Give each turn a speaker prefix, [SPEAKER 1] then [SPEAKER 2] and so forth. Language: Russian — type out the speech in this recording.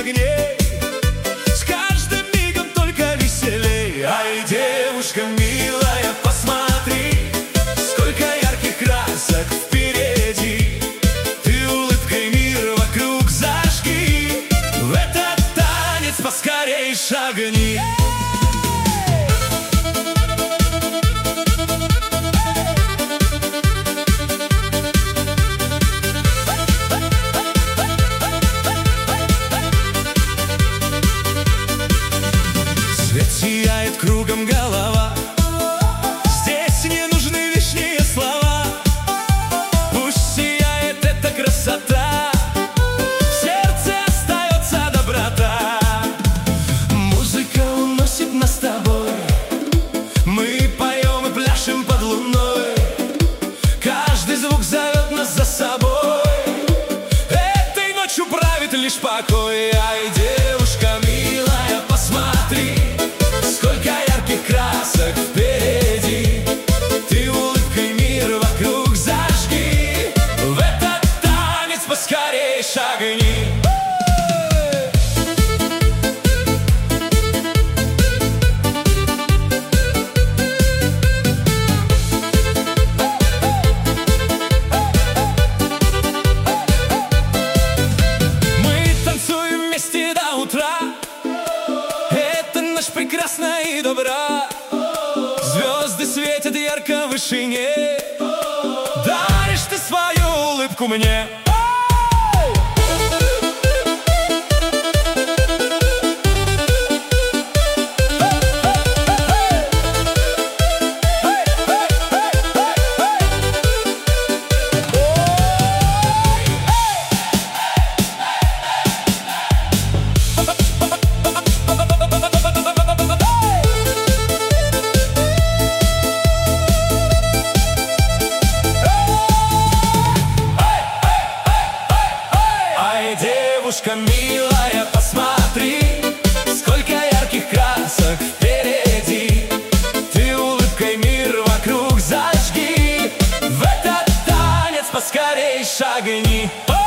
[SPEAKER 1] огней, с каждым мигом только веселей. Ай, девушка милая, посмотри, сколько ярких красок впереди. Ты улыбкой мир вокруг зажги, в этот танец поскорей шагни. Свет сияет кругом голова, здесь не нужны лишние слова. Пусть сияет эта красота, в сердце остается доброта. Музыка уносит нас с тобой, мы поем и пляшем под луной. Каждый звук зовет нас за собой, этой ночью правит лишь покой. Ай, девушка милая, посмотри, сколько ярких красок впереди. Ты улыбкой мир вокруг зажги, в этот танец поскорей шагни. Мы танцуем вместе до утра, это ночь прекрасна и добра. Звезды светят ярко в вышине, даришь ты свою улыбку мне. Ай, девушка милая, посмотри, сколько ярких красок впереди. Ты улыбкой мир вокруг зажги, в этот танец поскорей шагни.